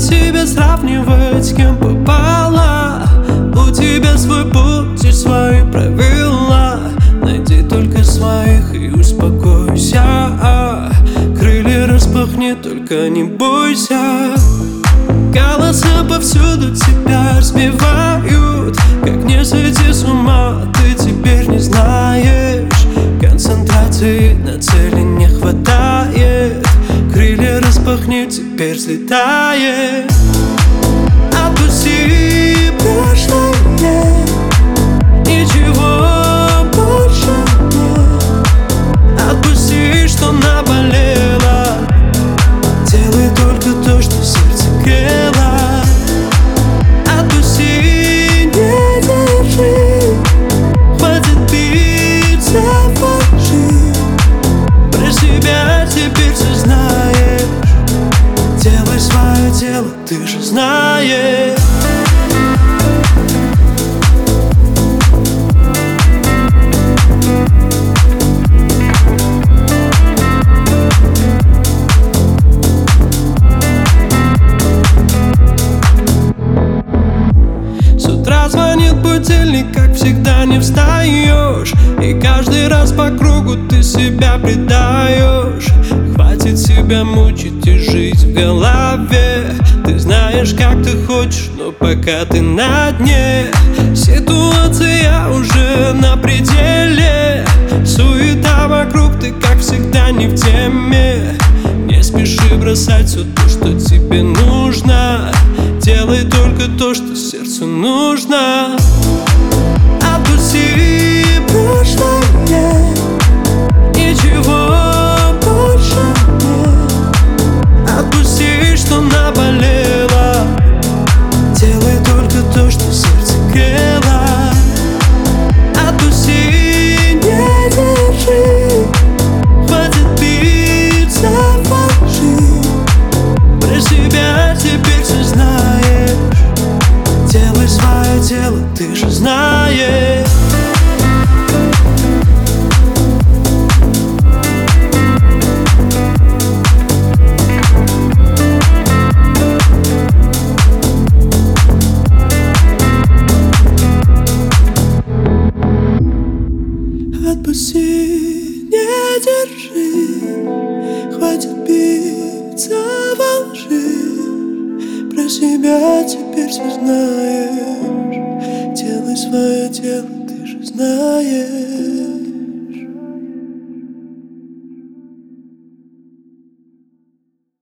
тебя сравнивать с кем попало. У тебя свой путь и свои правила. Найди только своих и успокойся. Крылья распахни, только не бойся. Голоса повсюду тебя разбивают. Как не сойти с ума, ты теперь не знаешь. Концентрации на цели не хватает. Крылья распахни, теперь взлетай. Отпусти прошлое, ничего больше нет. Отпусти, что наболело. Делай только то, что сердце грело. Отпусти, не держи. Хватит биться в лжи. Про себя теперь все знаешь. Делай свое дело, ты же знаешь. С утра звонит будильник, как всегда не встаешь. И каждый раз по кругу ты себя предаешь. Хватит себя мучить и жить в голове. Ты знаешь, как ты хочешь, но пока ты на дне. Ситуация уже на пределе. Суета вокруг, ты как всегда не в теме. Не спеши бросать все то, что тебе нужно. Делай только то, что сердцу нужно. Отпусти прошлое, ничего больше нет. Отпусти, что наболело. Делай только то, что сердце грело. Отпусти, не держи. Хватит биться в лжи. Про себя теперь все знаешь. Делай свое дело, ты же знаешь. Отпусти, не держи. Хватит биться во лжи. Про себя теперь все знаешь. Делай свое дело, ты же знаешь.